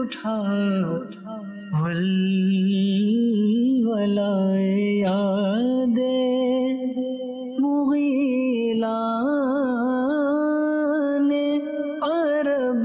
اٹھا ولائے یاد مغیلان عرب.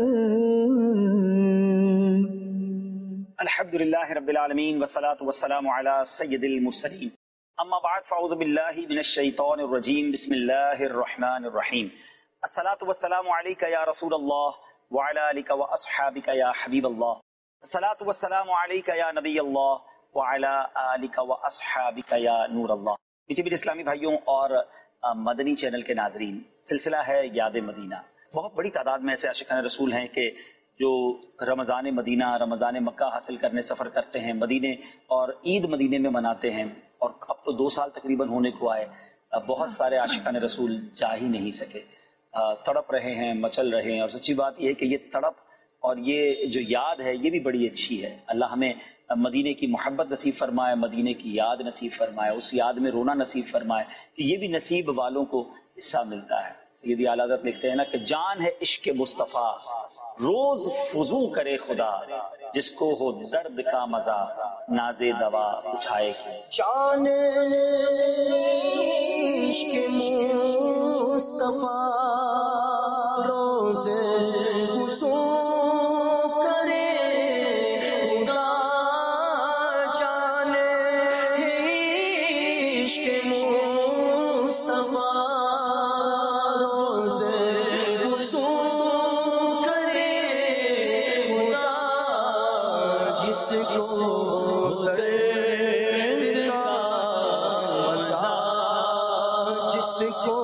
الحمدللہ رب العالمین والصلاة والسلام علی سید المرسلین. اما بعد فاعوذ باللہ من الشیطان الرجیم. بسم اللہ الرحمن الرحیم. الصلاة والسلام علیک یا رسول اللہ وعلی آلک واصحابک یا حبیب اللہ. الصلاة والسلام علیک یا نبی اللہ وعلی آلک واصحابک یا نور اللہ. میٹھے میٹھے اسلامی بھائیوں اور مدنی چینل کے ناظرین، سلسلہ ہے یاد مدینہ. بہت بڑی تعداد میں ایسے عاشقان رسول ہیں کہ جو رمضان مدینہ، رمضان مکہ حاصل کرنے سفر کرتے ہیں مدینے، اور عید مدینے میں مناتے ہیں. اور اب تو 2 سال تقریباً ہونے کو آئے. بہت سارے عاشقان رسول جا ہی نہیں سکے، تڑپ رہے ہیں، مچل رہے ہیں. اور سچی بات یہ ہے کہ یہ تڑپ اور یہ جو یاد ہے یہ بھی بڑی اچھی ہے. اللہ ہمیں مدینے کی محبت نصیب فرمائے، مدینے کی یاد نصیب فرمائے، اس یاد میں رونا نصیب فرمائے کہ یہ بھی نصیب والوں کو حصہ ملتا ہے. سیدی اعلیٰ حضرت لکھتے ہیں نا کہ جان ہے عشق مصطفیٰ روز فضو کرے خدا، جس کو ہو درد کا مزہ ناز دوا اٹھائے کی. جان عشق مصطفیٰ روز فضو کرے خدا، جان عشق مصطفیٰ روز فضو کرے خدا، جس کو درد کا مزہ، جس کو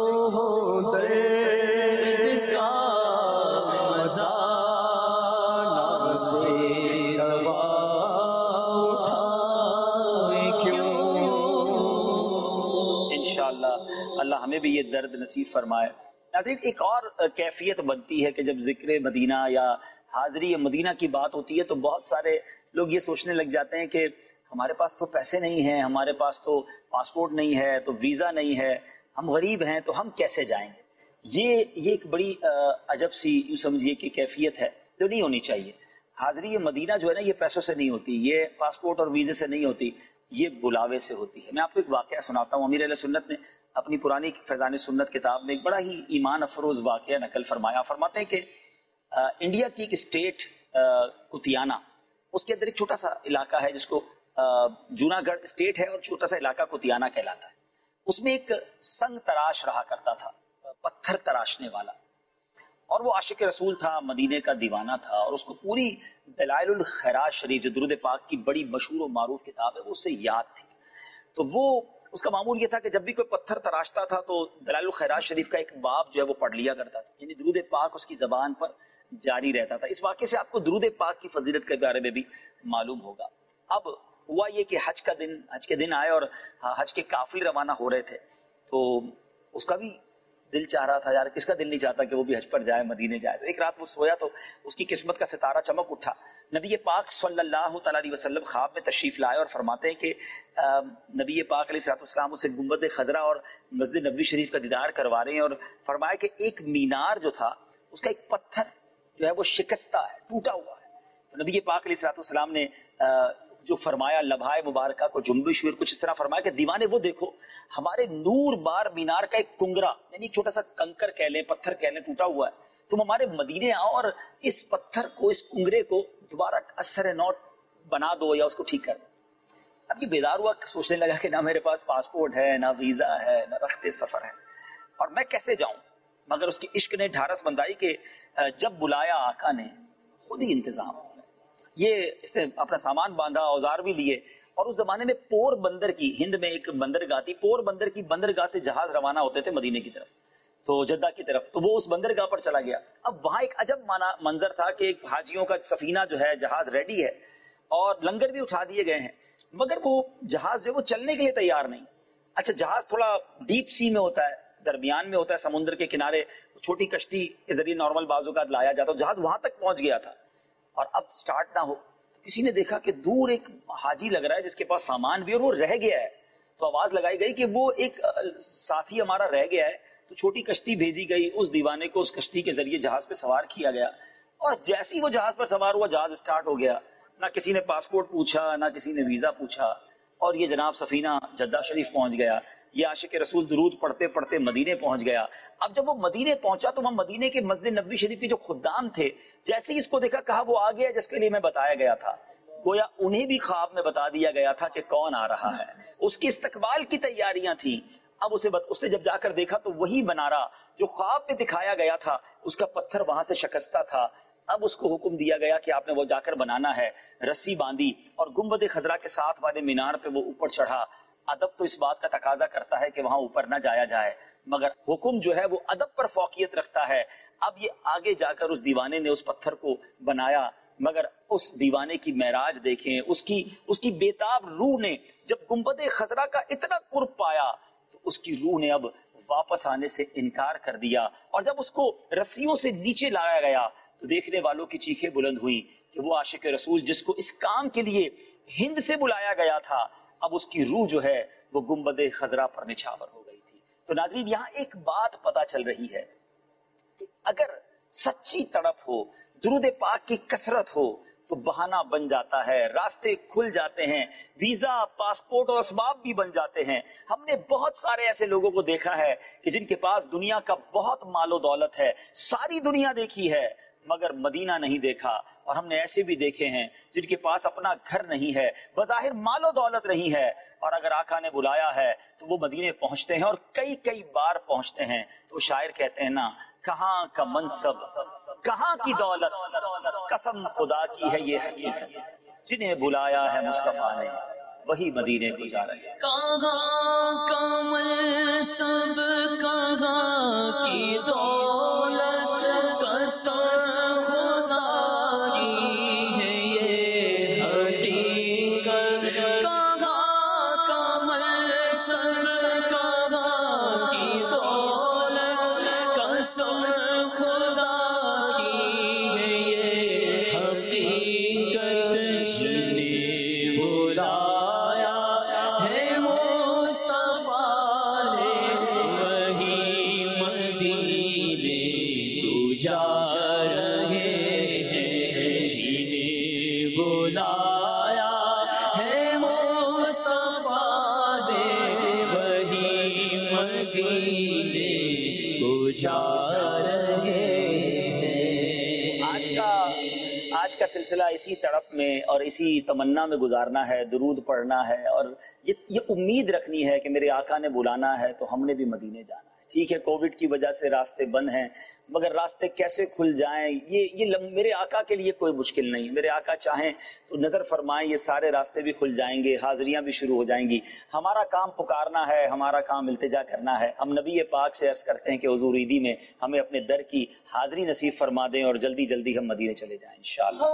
درد کا مزہ ناز دوا اٹھائے کیوں. انشاءاللہ اللہ ہمیں بھی یہ درد نصیب فرمائے. ناظرین، ایک اور کیفیت بنتی ہے کہ جب ذکر مدینہ یا حاضری مدینہ کی بات ہوتی ہے تو بہت سارے لوگ یہ سوچنے لگ جاتے ہیں کہ ہمارے پاس تو پیسے نہیں ہیں، ہمارے پاس تو پاسپورٹ نہیں ہے، تو ویزا نہیں ہے، ہم غریب ہیں، تو ہم کیسے جائیں گے. یہ ایک بڑی عجب سی یوں سمجھیے کہ کیفیت ہے جو نہیں ہونی چاہیے. حاضری مدینہ جو ہے نا یہ پیسوں سے نہیں ہوتی، یہ پاسپورٹ اور ویزے سے نہیں ہوتی، یہ بلاوے سے ہوتی ہے. میں آپ کو ایک واقعہ سناتا ہوں. امیر اہل سنت نے اپنی پرانی فیضان سنت کتاب میں ایک بڑا ہی ایمان افروز واقعہ نقل فرمایا. فرماتے ہیں کہ انڈیا کی ایک اسٹیٹ کتیانا، اس کے اندر ایک چھوٹا سا علاقہ ہے جس کو جونا گڑھ اسٹیٹ ہے، اور چھوٹا سا علاقہ کتیانا کہلاتا ہے. اس میں ایک سنگ تراش رہا کرتا تھا، پتھر تراشنے والا، اور وہ عاشق رسول تھا، مدینے کا دیوانہ تھا، اور اس کو پوری دلائل الخیرات شریف جو درود پاک کی بڑی مشہور و معروف کتاب ہے وہ اس سے یاد تھی. تو وہ اس کا معمول یہ تھا کہ جب بھی کوئی پتھر تراشتا تھا تو دلائل الخیرات شریف کا ایک باب جو ہے وہ پڑھ لیا کرتا تھا، یعنی درود پاک اس کی زبان پر جاری رہتا تھا. اس واقعے سے آپ کو درود پاک کی فضیلت کے بارے میں بھی معلوم ہوگا. اب ہوا یہ کہ حج کے دن آئے اور حج کے قافلے روانہ ہو رہے تھے، تو اس کا بھی دل چاہ رہا تھا، یار کس کا دل نہیں چاہتا کہ وہ بھی حج پر جائے، مدینے جائے. تو ایک رات وہ سویا تو اس کی قسمت کا ستارہ چمک اٹھا. نبی پاک صلی اللہ تعالی علیہ وسلم خواب میں تشریف لائے اور فرماتے ہیں کہ نبی پاک علیہ السلام اسے گنبد خضرا اور مسجد نبوی شریف کا دیدار کروا رہے ہیں، اور فرمایا کہ ایک مینار جو تھا اس کا ایک پتھر جو ہے وہ شکستہ ہے، ٹوٹا ہوا ہے. تو نبی پاک علیہ السلام نے جو فرمایا لبھائے مبارکہ کو جنبش ہوئی، کچھ اس طرح فرمایا کہ دیوانے وہ دیکھو ہمارے نور بار مینار کا ایک کنگرا، یعنی چھوٹا سا کنکر کہہ لیں، پتھر کہہ لیں، ٹوٹا ہوا ہے، تم ہمارے مدینے آؤ اور اس پتھر کو، اس کنگرے کو دوبارہ اثر نوٹ بنا دو یا اس کو ٹھیک کر دو. اب یہ بیدار ہوا، سوچنے لگا کہ نہ میرے پاس پاسپورٹ ہے، نہ ویزا ہے، نہ رخت سفر ہے، اور میں کیسے جاؤں. مگر اس کی عشق نے ڈھارس بندائی کہ جب بلایا آقا نے خود ہی انتظام. یہ اس نے اپنا سامان باندھا، اوزار بھی لیے، اور اس زمانے میں پور بندر کی، ہند میں ایک بندرگاہ تھی، پور بندر کی بندرگاہ سے جہاز روانہ ہوتے تھے مدینے کی طرف، تو جدہ کی طرف. تو وہ اس بندرگاہ پر چلا گیا. اب وہاں ایک عجب منظر تھا کہ ایک حاجیوں کا سفینہ جو ہے، جہاز ریڈی ہے اور لنگر بھی اٹھا دیے گئے ہیں، مگر وہ جہاز جو ہے وہ چلنے کے لیے تیار نہیں. اچھا جہاز تھوڑا ڈیپ سی میں ہوتا ہے، درمیان میں ہوتا ہے، سمندر کے کنارے چھوٹی کشتی کے ذریعے نارمل بازو کا لایا جاتا ہے. جہاز وہاں تک پہنچ گیا تھا اور اب سٹارٹ نہ ہو. کسی نے دیکھا کہ دور ایک حاجی لگ رہا ہے جس کے پاس سامان بھی اور وہ رہ گیا ہے. تو آواز لگائی گئی کہ وہ ایک ساتھی ہمارا رہ گیا ہے. تو چھوٹی کشتی بھیجی گئی، اس دیوانے کو اس کشتی کے ذریعے جہاز پہ سوار کیا گیا اور جیسی وہ جہاز پر سوار ہوا جہاز اسٹارٹ ہو گیا، نہ کسی نے پاسپورٹ پوچھا نہ کسی نے ویزا پوچھا، اور یہ جناب سفینہ جدہ شریف پہنچ گیا. یہ عاشق رسول درود پڑھتے پڑھتے مدینے پہنچ گیا. اب جب وہ مدینے پہنچا تو وہاں مدینے کے مسجد نبوی شریف کے جو خدام تھے، جیسے ہی اس کو دیکھا کہا وہ آ گیا جس کے لیے میں بتایا گیا تھا. گویا انہیں بھی خواب میں بتا دیا گیا تھا کہ کون آ رہا ہے. اس کی استقبال کی تیاریاں تھیں. اب اسے جب جا کر دیکھا تو وہی بنارا جو خواب میں دکھایا گیا تھا، اس کا پتھر وہاں سے شکستہ تھا. اب اس کو حکم دیا گیا کہ آپ نے وہ جا کر بنانا ہے. رسی باندھی اور گنبد خضرا کے ساتھ والے مینار پہ وہ اوپر چڑھا. ادب تو اس بات کا تقاضا کرتا ہے کہ وہاں اوپر نہ جایا جائے، مگر حکم جو ہے وہ ادب پر فوقیت رکھتا ہے. اب یہ آگے جا کر اس دیوانے نے اس پتھر کو بنایا، مگر اس دیوانے کی معراج دیکھیں، اس کی بےتاب روح نے جب گنبد خضرا کا اتنا قرب پایا تو اس کی روح نے اب واپس آنے سے انکار کر دیا. اور جب اس کو رسیوں سے نیچے لایا گیا تو دیکھنے والوں کی چیخیں بلند ہوئی کہ وہ عاشق رسول جس کو اس کام کے لیے ہند سے بلایا گیا تھا، اب اس کی روح جو ہے وہ گنبد خضرا پر نچھاور ہو گئی تھی. تو ناظرین یہاں ایک بات پتہ چل رہی ہے کہ اگر سچی تڑپ ہو، درود پاک کی کثرت ہو تو بہانہ بن جاتا ہے، راستے کھل جاتے ہیں، ویزا، پاسپورٹ اور اسباب بھی بن جاتے ہیں. ہم نے بہت سارے ایسے لوگوں کو دیکھا ہے کہ جن کے پاس دنیا کا بہت مال و دولت ہے، ساری دنیا دیکھی ہے مگر مدینہ نہیں دیکھا. اور ہم نے ایسے بھی دیکھے ہیں جن کے پاس اپنا گھر نہیں ہے، بظاہر مال و دولت نہیں ہے، اور اگر آقا نے بلایا ہے تو وہ مدینے پہنچتے ہیں اور کئی کئی بار پہنچتے ہیں. تو شاعر کہتے ہیں نا، کہاں کا منصب کہاں کی دولت، قسم خدا کی ہے یہ حقیقت، جنہیں بلایا ہے مصطفیٰ نے وہی مدینے کو جا رہے ہیں. کہاں کا منصب کہاں کی دولت، قسم خدا کی ہے یہ حقیقت. کہاں کا منصب کہاں کی دولت، قسم خدا کی ہے یہ حقیقت. جنہیں بلایا ہے مصطفیٰ نے وہی مدینے کو جا رہے ہیں. جنہیں بلایا ہے مصطفیٰ نے وہی مدینے کو جا رہے ہیں. آج کا سلسلہ اسی تڑپ میں اور اسی تمنا میں گزارنا ہے، درود پڑھنا ہے اور یہ امید رکھنی ہے کہ میرے آقا نے بلانا ہے تو ہم نے بھی مدینے جانا ہے. ٹھیک ہے کووڈ کی وجہ سے راستے بند ہیں، مگر راستے کیسے کھل جائیں یہ میرے آقا کے لیے کوئی مشکل نہیں. میرے آقا چاہیں تو نظر فرمائیں یہ سارے راستے بھی کھل جائیں گے، حاضریاں بھی شروع ہو جائیں گی. ہمارا کام پکارنا ہے، ہمارا کام التجا کرنا ہے. ہم نبی پاک سے عرض کرتے ہیں کہ حضور عیدی میں ہمیں اپنے در کی حاضری نصیب فرما دیں اور جلدی جلدی ہم مدینے چلے جائیں انشاءاللہ.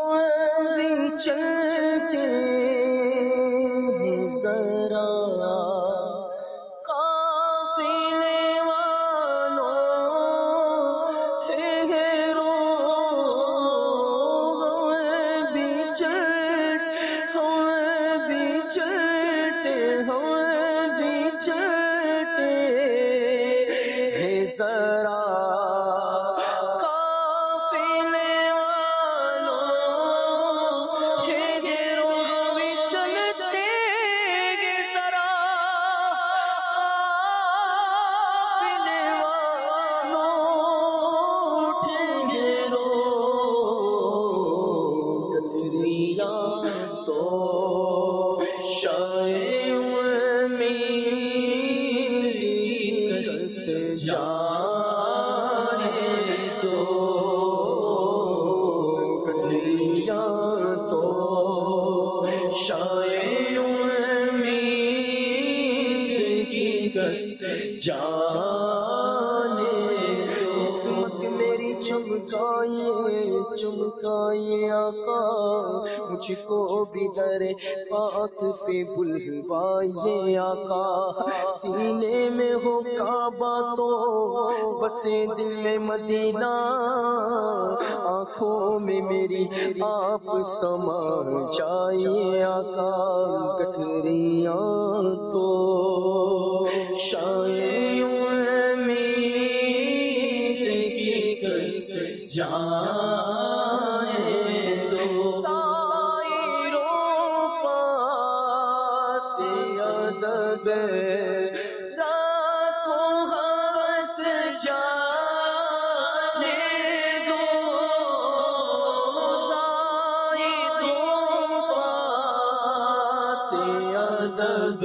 چمکائیے آقا مجھ کو بھی در پاک پہ بلوائیے آقا. سینے میں ہو کعبہ تو بسے دل میں مدینہ، آنکھوں میں میری آپ سما جائیے آقا. گٹھریاں تو شاید امید کی کس جان راکھوں ہوس جانے دو زائدوں پاس ادب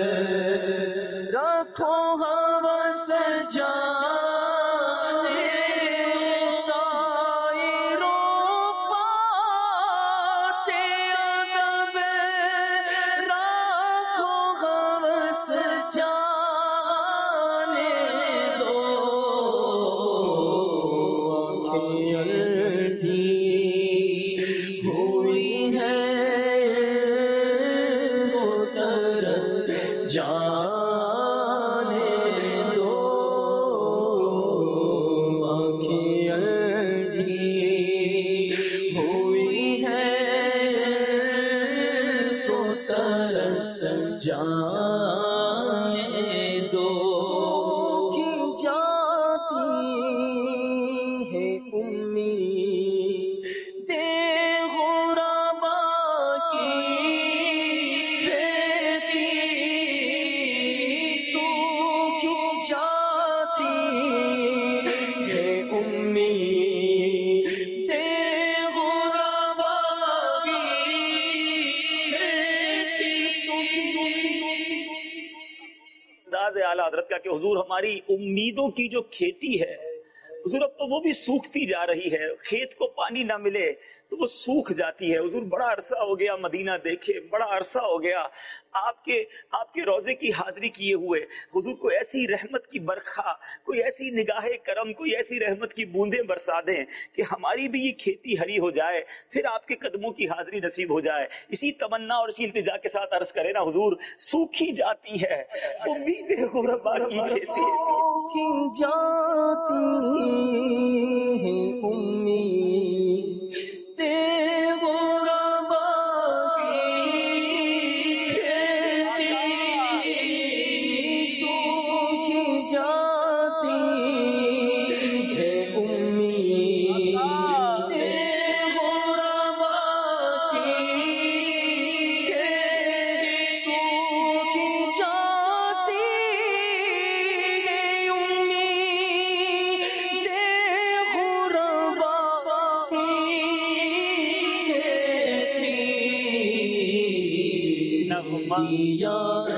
رکھو ہوس جانے زائروں پاس ادب رکھو ہوس جانے دو آنکھیں اندھی ہوئی ہیں وہ ترس جانے دو آنکھیں اندھی ہوئی ہیں تو ترس جانے دو کی جاتی ہے امید غربا کی کھیتی تو کیوں جاتی ہے امید غربا کی کھیتی انداز اعلیٰ حضرت کا کہ حضور ہماری امیدوں کی جو کھیتی ہے حضور اب تو وہ بھی سوکھتی جا رہی ہے، کھیت کو پانی نہ ملے تو وہ سوکھ جاتی ہے۔ حضور بڑا عرصہ ہو گیا مدینہ دیکھے، بڑا عرصہ ہو گیا آپ کے روضے کی حاضری کیے ہوئے، حضور کو ایسی رحمت کی برکھا، کوئی ایسی نگاہ کرم، کوئی ایسی رحمت کی بوندیں برسا دیں کہ ہماری بھی یہ کھیتی ہری ہو جائے، پھر آپ کے قدموں کی حاضری نصیب ہو جائے۔ اسی تمنا اور اسی التجا کے ساتھ عرض کرے نا حضور، سوکھی جاتی ہے امید غربا کی کھیتی کی جاتی ہے امید غربا کی کھیتی تو کی جاتی ہے امید غربا کی کھیتی تو کی جاتی ہے امید غربا کی کھیتی نغمہ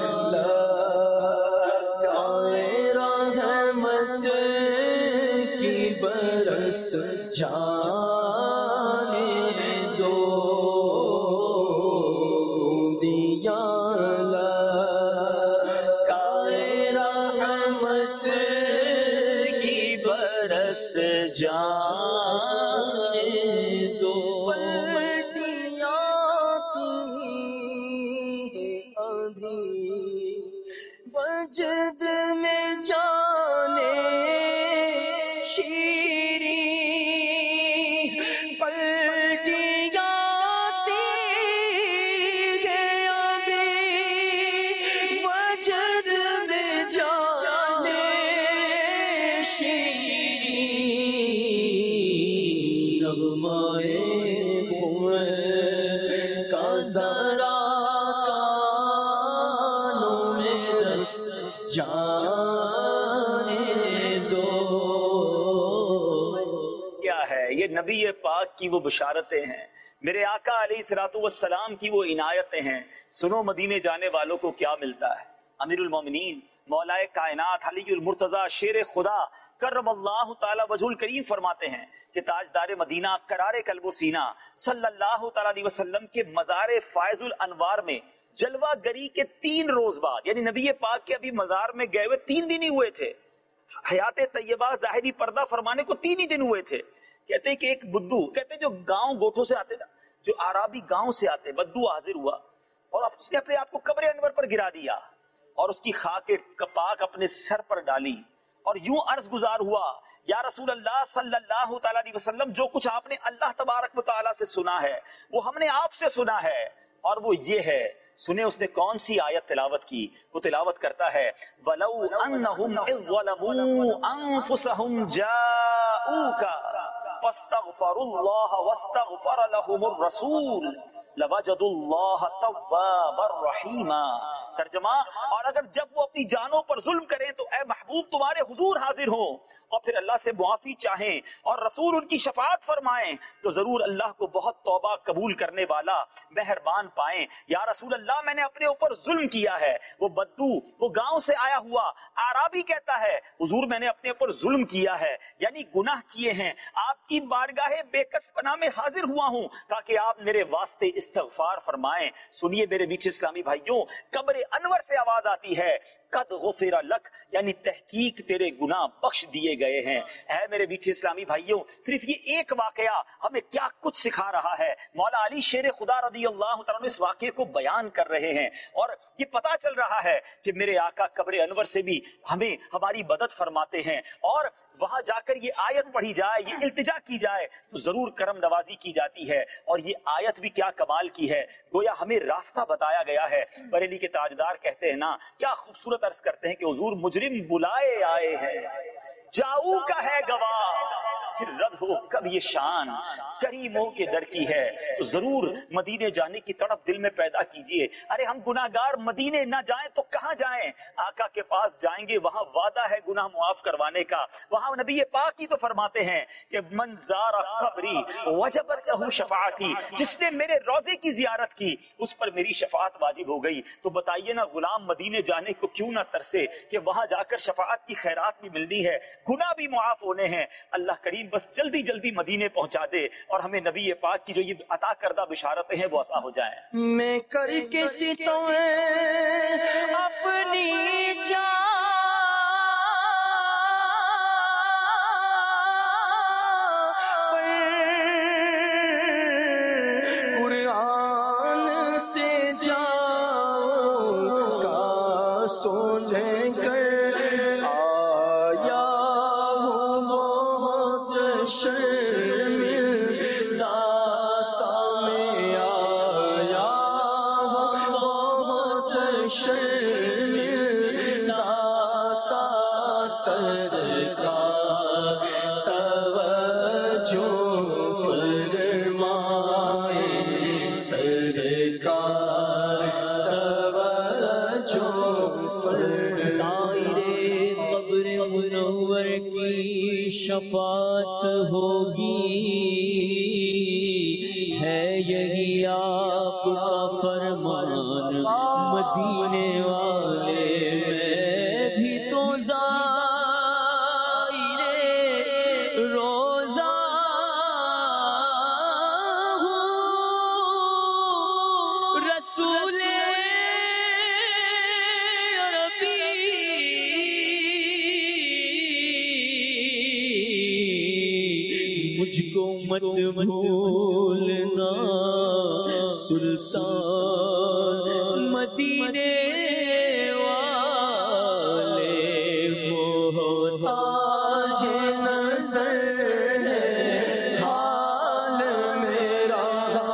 رحمت کی برس جانے دو دیا رحمت کی برس جانے دو پلٹیاں کی ابھی وجد میں جانے شیری پلٹیاں ابھی وجد میں جانے شیری نغمۂ کا ذرا کانوں میں رس جانے دو کیا ہے یہ نبی پاک کی وہ بشارتیں ہیں، میرے آقا علیہ الصلوۃ والسلام کی وہ عنایتیں ہیں۔ سنو مدینے جانے والوں کو کیا ملتا ہے۔ امیر المومنین مولائے کائنات علی المرتضی شیر خدا کرم اللہ تعالی وجہ الکریم فرماتے ہیں کہ تاجدار مدینہ قرار قلب و سینہ صلی اللہ تعالی علیہ وسلم کے مزار فائز الانوار میں جلوہ گری کے 3 روز بعد، یعنی نبی پاک کے ابھی مزار میں گئے ہوئے 3 دن ہی ہوئے تھے، حیات طیبہ ظاہری پردہ فرمانے کو 3 ہی دن ہوئے تھے۔ کہتے ہیں کہ ایک بدو، کہتے ہیں جو گاؤں گوٹھوں سے آتے نا، جو عربی گاؤں سے آتے، بدو حاضر ہوا اور اس نے اپنے آپ کو قبر انور پر گرا دیا اور اس کی خاک پاک اپنے سر پر ڈالی اور یوں عرض گزار ہوا، یا رسول اللہ صلی اللہ تعالی علیہ وسلم، جو کچھ آپ نے اللہ تبارک و تعالیٰ سے سنا ہے وہ ہم نے آپ سے سنا ہے، اور وہ یہ ہے، سنے اس نے کون سی آیت تلاوت کی؟ وہ تلاوت کرتا ہے وَلَوْ أَنَّهُمْ إِذْ ظَلَمُوا أَنفُسَهُمْ جَاءُوكَ فَاسْتَغْفَرُوا اللَّهَ وَاسْتَغْفَرَ لَهُمُ الرَّسُولُ لوجدوا اللہ توابا رحیما. ترجمہ، اور اگر جب وہ اپنی جانوں پر ظلم کریں تو اے محبوب تمہارے حضور حاضر ہوں اور پھر اللہ سے معافی چاہیں اور رسول ان کی شفاعت فرمائیں تو ضرور اللہ کو بہت توبہ قبول کرنے والا مہربان پائیں. یا رسول اللہ میں نے اپنے اوپر ظلم کیا ہے. وہ بدو، وہ گاؤں سے آیا ہوا اعرابی کہتا ہے حضور میں نے اپنے اوپر ظلم کیا ہے، یعنی گناہ کیے ہیں، آپ کی بارگاہ بے کس پناہ میں حاضر ہوا ہوں تاکہ آپ میرے واسطے استغفار فرمائیں. سنیے میرے میٹھے اسلامی بھائیوں، قبر انور سے آواز آتی ہے قد غفر لک، یعنی تحقیق تیرے گناہ بخش دیے گئے ہیں. اے میرے میٹھے اسلامی بھائیوں، صرف یہ ایک واقعہ ہمیں کیا کچھ سکھا رہا ہے. مولا علی شیر خدا رضی اللہ تعالیٰ عنہ اس واقعے کو بیان کر رہے ہیں اور یہ پتا چل رہا ہے کہ میرے آقا قبر انور سے بھی ہمیں ہماری مدد فرماتے ہیں اور وہاں جا کر یہ آیت پڑھی جائے، یہ التجا کی جائے تو ضرور کرم نوازی کی جاتی ہے. اور یہ آیت بھی کیا کمال کی ہے، گویا ہمیں راستہ بتایا گیا ہے. بریلی کے تاجدار کہتے ہیں نا، کیا خوبصورت عرض کرتے ہیں کہ حضور مجرم بلائے آئے ہیں، جاؤ کا ہے گواہ، پھر رد ہو کب یہ شان، کریموں کے در کی ہے. تو ضرور مدینے جانے کی تڑپ دل میں پیدا کیجئے. ارے ہم گناہگار مدینے نہ جائیں تو کہاں جائیں؟ آقا کے پاس جائیں گے، وہاں وعدہ ہے گناہ معاف کروانے کا. وہاں نبی پاک ہی تو فرماتے ہیں کہ من زار قبری وجبت لہ شفاعتی، جس نے میرے روضے کی زیارت کی اس پر میری شفاعت واجب ہو گئی. تو بتائیے نا غلام مدینے جانے کو کیوں نہ ترسے کہ وہاں جا کر شفاعت کی خیرات بھی ملنی ہے، گناہ بھی معاف ہونے ہیں. اللہ کریم بس جلدی جلدی مدینے پہنچا دے اور ہمیں نبی پاک کی جو یہ عطا کردہ بشارتیں ہیں وہ عطا ہو جائیں. میں کر کے ستم اپنی جان قرآن سے جاؤں کا سونے کر آیا ہوں بہت شرمندہ سا میں آیا ہوں بہت شرمندہ سا. سرکار توجہ فرمائے، سرکار توجہ فرمائے. قبر منور کی شفاعت ہوگی، ہے یہی آپ کا فرمان. مدینے والے میں بھی تو زائر روزہ ہوں، رسول مجھ کو مت بھولنا سلطان مدینے والے، محتاج نظر ہے حال میرا،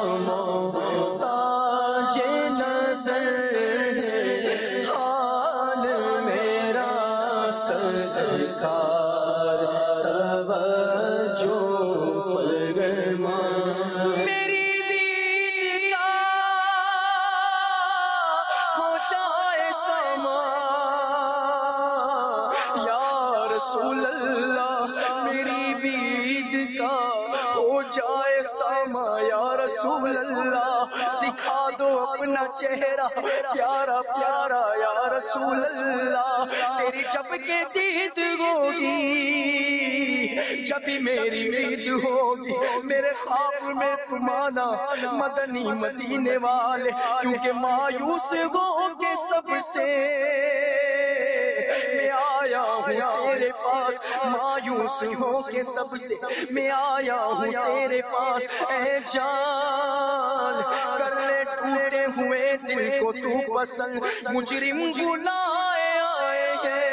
محتاج نظر ہے حال میرا. سرکار توجہ فرمائے. میری دید کا ہو جائے سما یا رسول اللہ، میری دید کا ہو جائے سما یا رسول اللہ. دکھا دو اپنا چہرہ پیارا پیارا یا رسول اللہ. تیری جب کے دید ہوگی، جبھی میری عید ہوگی. میرے خواب میں تم آنا مدنی مدینے والے، کیونکہ مایوس ہو کے سب سے میں آیا ہوں تیرے پاس. مایوس ہو کے سب سے میں آیا ہوں تیرے پاس. اے جان کر لے ٹوٹے ہوئے دل کو تو پسند. مجرم بلائے آئے ہیں،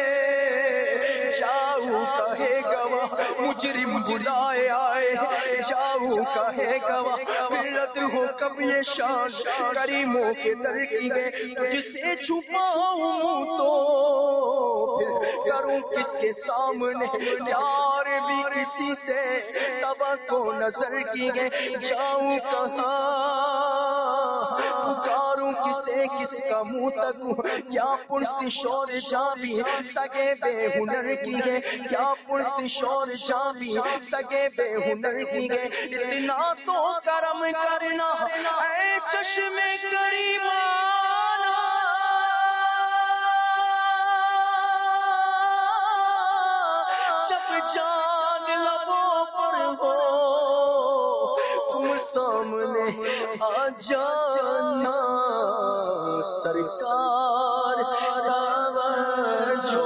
جاؤ کہے گواہ. مجرم بلائے آئے جاؤ کہے گواہ. پھر رد ہو کب یہ شان، کریموں کے در کی ہے. جسے چھپاؤں تو پھر کروں کس کے سامنے، پیار بھی کسی سے توقع نظر کی ہے. جاؤں کہاں کا منہ تک کیا پرسی شور جابی سگے بے ہنر کی ہے کیا پرسی شور جابی سگے بے ہنر کی ہے اتنا تو کرم کرنا اے چشم کریمانہ جب جان لبوں پر ہو تم سامنے آ جانا سرکار توجہ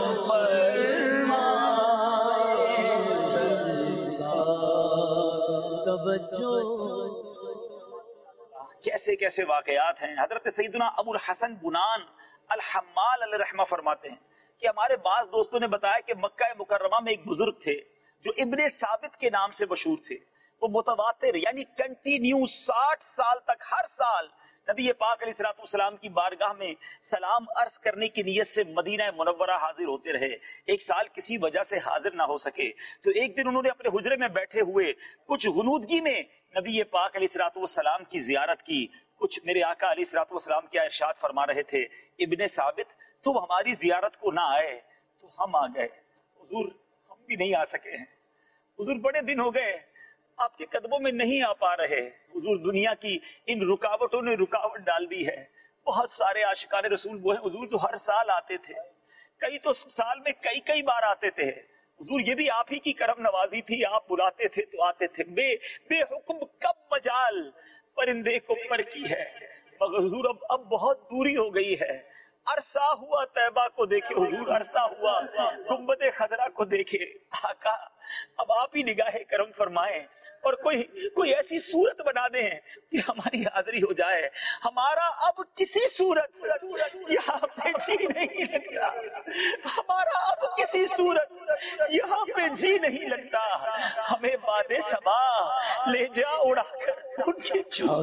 کیسے کیسے واقعات ہیں. حضرت سیدنا ابو الحسن بنان الحمال علیہ رحمہ فرماتے ہیں کہ ہمارے بعض دوستوں نے بتایا کہ مکہ مکرمہ میں ایک بزرگ تھے جو ابن ثابت کے نام سے مشہور تھے. وہ متواتر یعنی کنٹینیو 60 سال تک ہر سال نبی پاک علیہ الصلوۃ والسلام کی بارگاہ میں سلام عرض کرنے کی نیت سے مدینہ منورہ حاضر ہوتے رہے. ایک سال کسی وجہ سے حاضر نہ ہو سکے تو ایک دن انہوں نے اپنے حجرے میں بیٹھے ہوئے کچھ غنودگی میں نبی پاک علیہ الصلوۃ والسلام کی زیارت کی. کچھ میرے آقا علیہ الصلوۃ والسلام کیا ارشاد فرما رہے تھے, ابن ثابت تم ہماری زیارت کو نہ آئے تو ہم آ گئے. حضور ہم بھی نہیں آ سکے ہیں, حضور بڑے دن ہو گئے آپ کے قدموں میں نہیں آ پا رہے. حضور دنیا کی ان رکاوٹوں نے رکاوٹ ڈال دی ہے. بہت سارے عاشقان رسول وہ ہیں حضور جو ہر سال آتے تھے, کئی تو سال میں کئی کئی بار آتے تھے. حضور یہ بھی آپ ہی کی کرم نوازی تھی, آپ بلاتے تھے تو آتے تھے. بے حکم کب مجال پرندے کو پر کی ہے, مگر حضور اب بہت دوری ہو گئی ہے. عرصہ ہوا طیبہ کو دیکھے حضور, عرصہ ہوا گنبد خضرا کو دیکھے. آقا اب آپ ہی نگاہ کرم فرمائیں اور کوئی ایسی صورت بنا دیں کہ ہماری حاضری ہو جائے. ہمارا اب کسی صورت یہاں پہ جی نہیں لگتا, ہمارا اب کسی صورت یہاں پہ جی نہیں لگتا. ہمیں باد صبا لے جا اڑا کر ان کی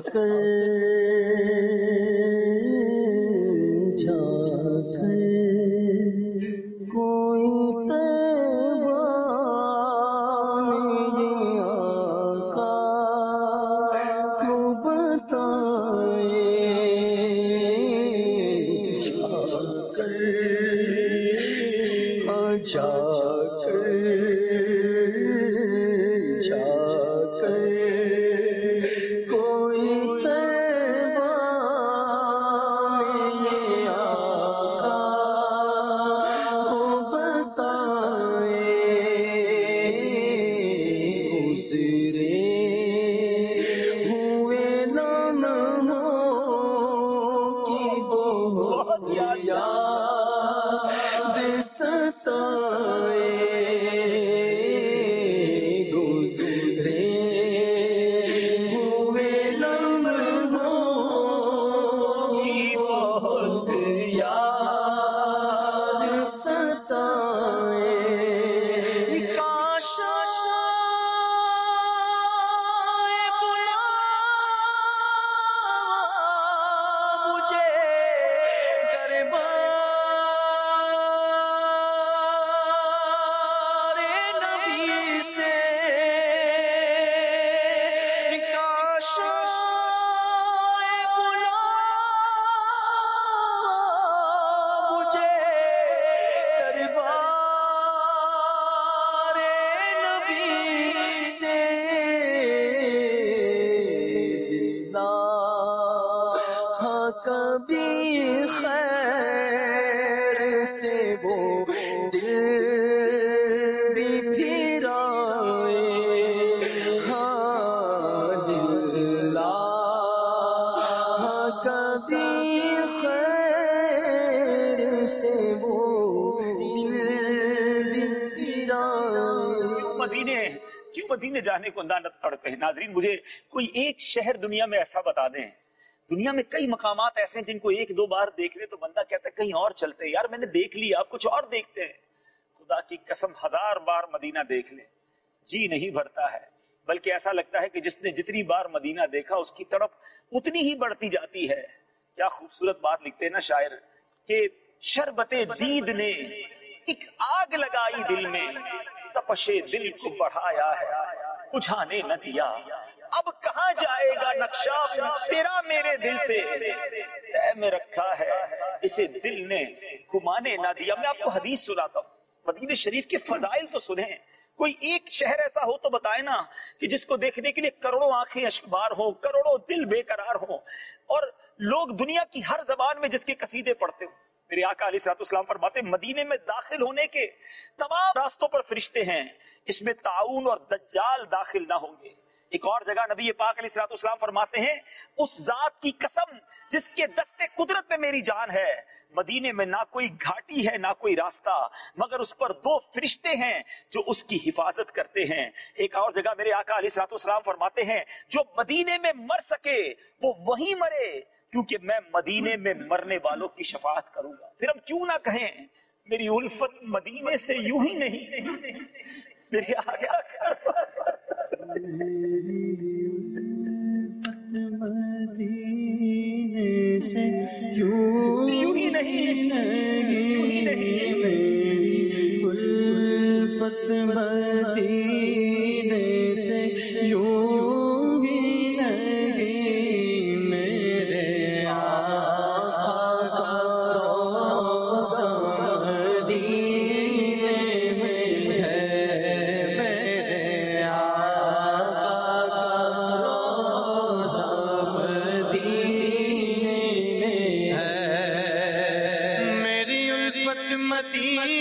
مدینے جانے کو نہ تڑپے. ناظرین مجھے کوئی ایک شہر دنیا میں ایسا بتا دیں. دنیا میں کئی مقامات ایسے ہیں جن کو ایک دو بار دیکھ لے تو بندہ کہتا ہے کہیں اور چلتے ہیں, یار میں نے دیکھ لیا آپ کچھ اور دیکھتے ہیں. خدا کی قسم 1000 بار مدینہ دیکھ لیں جی نہیں بھرتا ہے, بلکہ ایسا لگتا ہے کہ جس نے جتنی بار مدینہ دیکھا اس کی طرف اتنی ہی بڑھتی جاتی ہے. کیا خوبصورت بات لکھتے ہیں نا شاعر کہ شربت دید نے ایک آگ لگائی دل میں, تپشے دل کو بڑھایا ہے بجھانے نہ دیا. اب کہاں جائے گا نقشہ تیرا میرے دل سے, میں رکھا ہے اسے دل نے گھمانے نہ دیا. میں آپ کو حدیث سناتا ہوں, مدینہ شریف کے فضائل تو سنیں. کوئی ایک شہر ایسا ہو تو بتائے نا کہ جس کو دیکھنے کے لیے کروڑوں آنکھیں اشکبار ہوں, کروڑوں دل بے قرار ہوں, اور لوگ دنیا کی ہر زبان میں جس کے قصیدے پڑھتے ہوں. میرے آقا علیہ الصلوۃ والسلام فرماتے ہیں مدینے میں داخل ہونے کے تمام راستوں پر فرشتے ہیں, اس میں طاعون اور دجال داخل نہ ہوں گے. ایک اور جگہ نبی پاک علیہ الصلوۃ والسلام فرماتے ہیں اس ذات کی قسم جس کے دستے قدرت میں میری جان ہے, مدینے میں نہ کوئی گھاٹی ہے نہ کوئی راستہ مگر اس پر 2 فرشتے ہیں جو اس کی حفاظت کرتے ہیں. ایک اور جگہ میرے آقا علیہ الصلوۃ والسلام فرماتے ہیں جو مدینے میں مر سکے وہ وہیں مرے کیونکہ میں مدینے میں مرنے والوں کی شفاعت کروں گا. پھر ہم کیوں نہ کہیں میری الفت مدینے سے یوں ہی نہیں, میرے آقا یوں ہی نہیں, الفت مدینے سے یوں ہی نہیں, میرے آقا کا روضہ مدینے میں ہے, میرے آقا کا روضہ مدینے میں ہے. میری الفت مدینے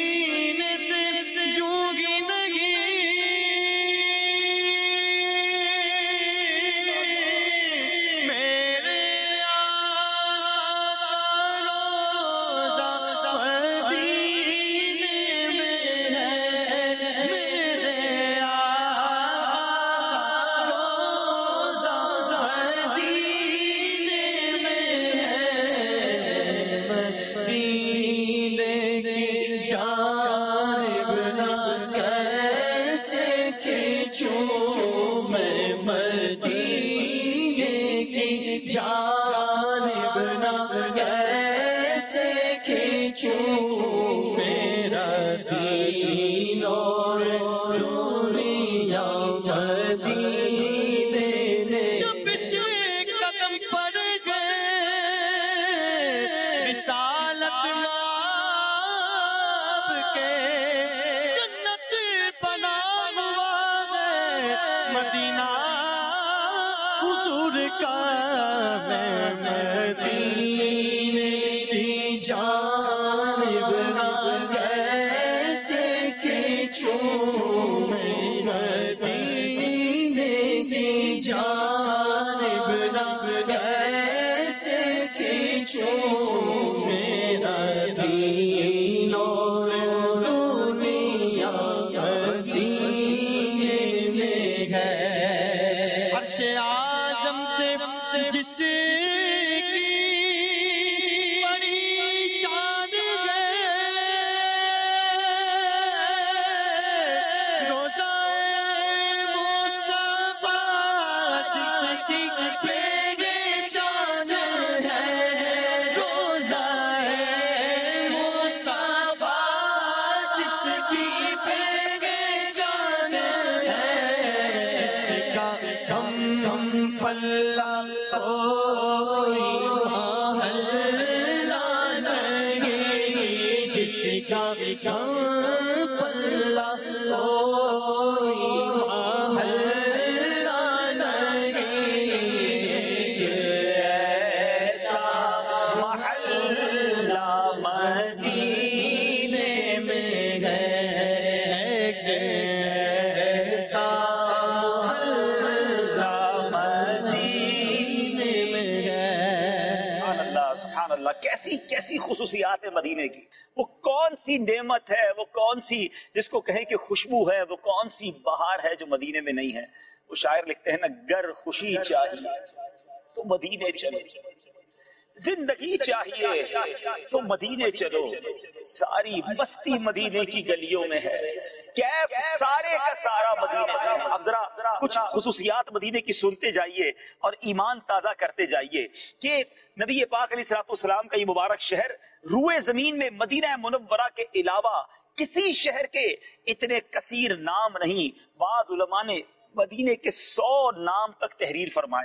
کیسی خصوصیات ہے مدینے کی, وہ کون سی نعمت ہے, وہ کون سی جس کو کہیں کہ خوشبو ہے, وہ کون سی بہار ہے جو مدینے میں نہیں ہے. وہ شاعر لکھتے ہیں نا, گر خوشی چاہیے تو مدینے چلو, زندگی چاہیے تو مدینے چلو, ساری مستی مدینے کی گلیوں میں ہے, کیف سارے کا سارا مدینے میں ہے. اب ذرا کچھ خصوصیات مدینے کی سنتے جائیے اور ایمان تازہ کرتے جائیے کہ نبی پاک علیہ الصلوۃ والسلام کا یہ مبارک شہر روئے زمین میں مدینہ منورہ کے علاوہ کسی شہر کے اتنے کثیر نام نہیں. بعض علماء نے مدینے کے 100 نام تک تحریر فرمائے ہیں.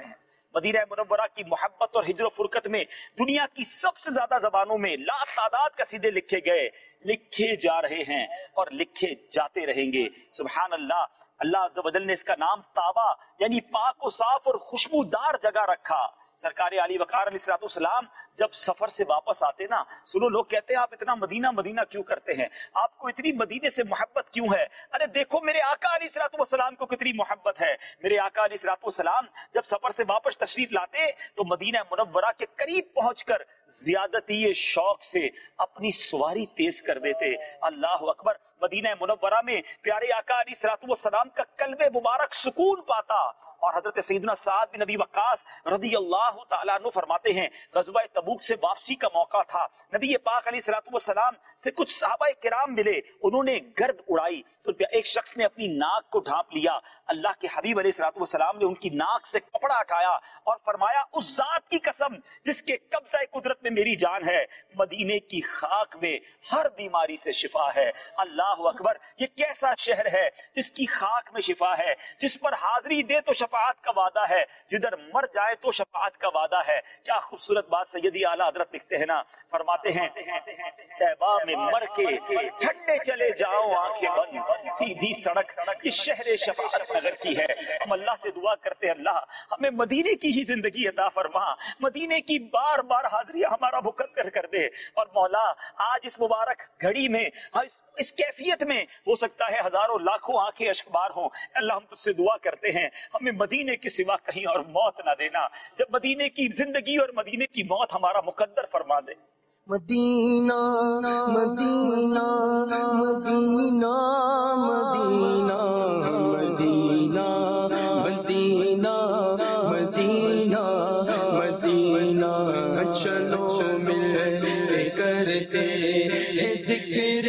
مدینہ منورہ کی محبت اور ہجر و فرقت میں دنیا کی سب سے زیادہ زبانوں میں لا تعداد قصیدے لکھے گئے، لکھے جا رہے ہیں اور لکھے جاتے رہیں گے۔ سبحان اللہ، اللہ عز و جل نے اس کا نام طابہ یعنی پاک و صاف اور خوشبودار جگہ رکھا۔ سرکار علی وقار علیہ الصلوۃ والسلام جب سفر سے واپس آتے نا، سنو لوگ کہتے ہیں آپ اتنا مدینہ مدینہ کیوں کرتے ہیں، آپ کو اتنی مدینے سے محبت کیوں ہے؟ ارے دیکھو میرے آقا علیہ الصلوۃ والسلام کو کتنی محبت ہے۔ میرے آقا علیہ الصلوۃ والسلام جب سفر سے واپس تشریف لاتے تو مدینہ منورہ کے قریب پہنچ کر زیادتی شوق سے اپنی سواری تیز کر دیتے۔ اللہ اکبر، مدینہ منورہ میں پیارے آقا علیہ الصلوۃ والسلام کا قلب مبارک سکون پاتا۔ اور حضرت سیدنا سعد بن ابی وقاص رضی اللہ تعالیٰ عنہ فرماتے ہیں غزوہ تبوک سے واپسی کا موقع تھا، نبی پاک علیہ الصلوۃ والسلام سے کچھ صحابہ کرام ملے، انہوں نے گرد اڑائی تو ایک شخص نے اپنی ناک کو ڈھانپ لیا۔ اللہ کے حبیب علیہ الصلوۃ والسلام نے ان کی ناک سے کپڑا ہٹایا اور فرمایا اس ذات کی قسم جس کے قبضہ قدرت میں میری جان ہے، مدینے کی خاک میں ہر بیماری سے شفا ہے۔ اللہ اکبر، یہ کیسا شہر ہے جس کی خاک میں شفا ہے، جس پر حاضری دے تو شفاعت کا وعدہ ہے، جدھر مر جائے تو شفاعت کا وعدہ ہے۔ کیا خوبصورت بات سیدی اعلیٰ حضرت لکھتے ہیں نا، فرماتے ہیں طیبہ میں مر کے ٹھنڈے چلے جاؤ آنکھیں بند، سیدھی سڑک یہ شہر شفاعت نگر کی ہے۔ ہم اللہ سے دعا کرتے ہیں اللہ ہمیں مدینے کی ہی زندگی عطا فرما، مدینے کی بار بار حاضری ہمارا مقدر کر دے۔ اور مولا آج اس مبارک گھڑی میں اس کیفیت میں ہو سکتا ہے ہزاروں لاکھوں آنکھیں اشکبار ہوں، اللہ ہم تجھ سے دعا کرتے ہیں ہمیں مدینے کے سوا کہیں اور موت نہ دینا، جب مدینے کی زندگی اور مدینے کی موت ہمارا مقدر فرما دے۔ مدینہ مدینہ مدینہ مدینہ مدینہ مدینہ مدینہ مدینہ چلو مل کرتے ہیں ذکر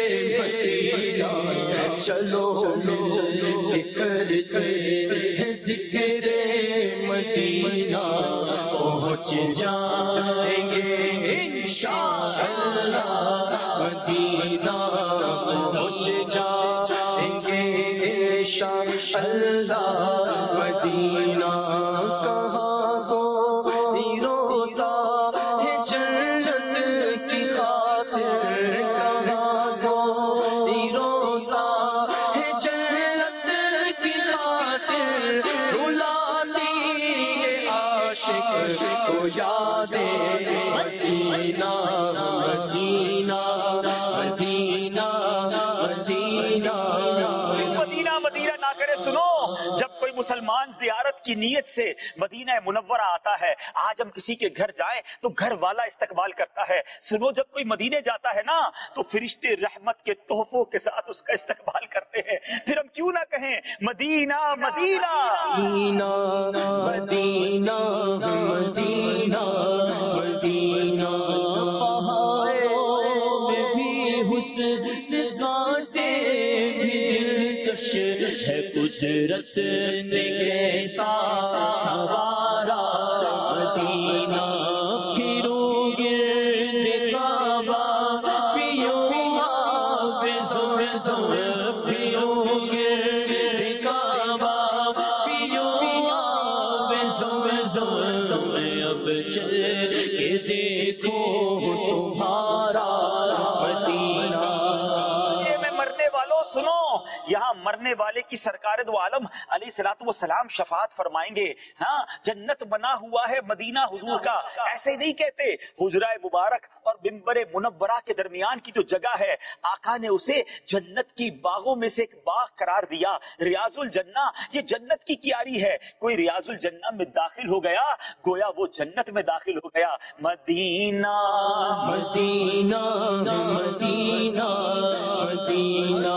مدینہ، چلو مل کرتے ہیں ذکر مدینہ، پہنچ جائیں گے انشاءاللہ مدینہ، پہنچ جائیں گے انشاءاللہ مدینہ۔ کہاں کوئی روتا ہے جنت کی خاطر، کہاں کوئی روتا ہے جنت کی خاطر، رلاتی ہے عاشق کو یادیں مدینہ مدینہ مدینہ مدینہ۔ مدینہ مدینہ نہ کرے، سنو جب کوئی مسلمان زیارت کی نیت سے مدینہ منورہ آتا ہے، آج ہم کسی کے گھر جائیں تو گھر والا استقبال کرتا ہے، سنو جب کوئی مدینے جاتا ہے نا تو فرشتے رحمت کے تحفوں کے ساتھ اس کا استقبال کرتے ہیں۔ پھر ہم کیوں نہ کہیں مدینہ مدینہ مدینہ مدینہ مدینہ مدینہ۔ پہاڑوں میں بھی حسن کانٹے بھی دلکش ہے، قدرت نے کیسا سنوارا مدینہ۔ پھروں گرد کعبہ پیوں آب زمزم، پھروں گرد کعبہ پیوں آب زمزم، اب چل کے دیکھو تمہارا مدینہ۔ میں مرنے والوں سنو، یہاں مرنے والے کی سرکار دو عالم علیہ الصلوۃ والسلام شفاعت فرمائیں گے۔ ہاں جنت بنا ہوا ہے مدینہ حضور کا، ایسے نہیں کہتے، حجرہ مبارک اور منبر منورہ کے درمیان کی جو جگہ ہے آقا نے اسے جنت کی باغوں میں سے ایک باغ قرار دیا، ریاض الجنہ۔ یہ جنت کی کیاری ہے، کوئی ریاض الجنہ میں داخل ہو گیا گویا وہ جنت میں داخل ہو گیا۔ مدینہ مدینہ مدینہ مدینہ،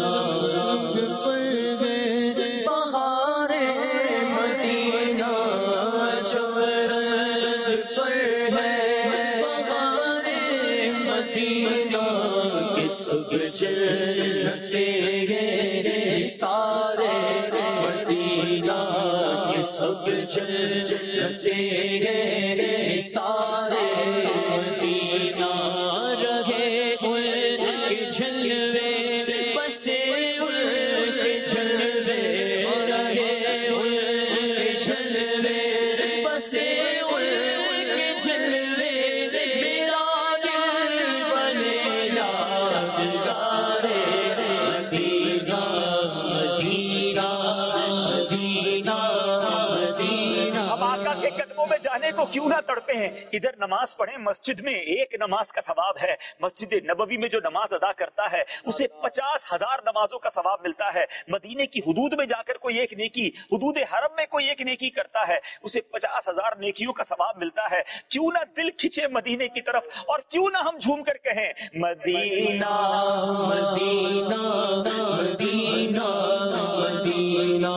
سارے مدینہ کے سب جلتے ہیں، سارے مدینہ رہے ان کے جلوے، بسے ان کے جلوے، رہے ان کے جلوے، آقا کے قدموں میں جانے کو کیوں نہ تڑپے ہیں؟ ادھر نماز پڑھیں مسجد میں، ایک نماز کا ثواب ہے. مسجد نبوی میں جو نماز ادا کرتا ہے اسے 50,000 نمازوں کا ثواب ملتا ہے. مدینے کی حدود میں جا کر کوئی ایک نیکی، حدود حرم میں کوئی ایک نیکی کرتا ہے اسے 50,000 نیکیوں کا ثواب ملتا ہے. کیوں نہ دل کھچے مدینے کی طرف، اور کیوں نہ ہم جھوم کر کہیں مدینہ مدینہ مدینہ مدینہ